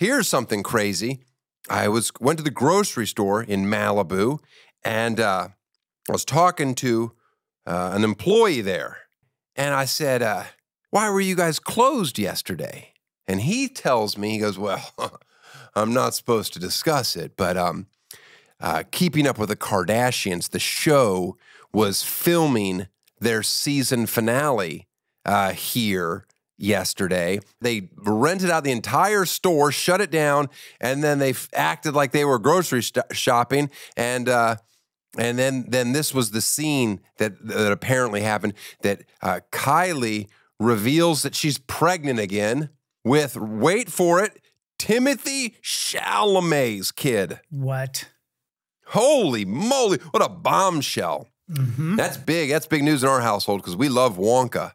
Here's something crazy. I went to the grocery store in Malibu, and I was talking to an employee there. And I said, why were you guys closed yesterday? And he tells me, he goes, well, I'm not supposed to discuss it, but Keeping Up with the Kardashians, the show, was filming their season finale here yesterday. They rented out the entire store, shut it down, and then they acted like they were grocery shopping. And then this was the scene that apparently happened, that Kylie reveals that she's pregnant again with, wait for it, Timothy Chalamet's kid. What? Holy moly, what a bombshell. Mm-hmm. That's big. That's big news in our household because we love Wonka.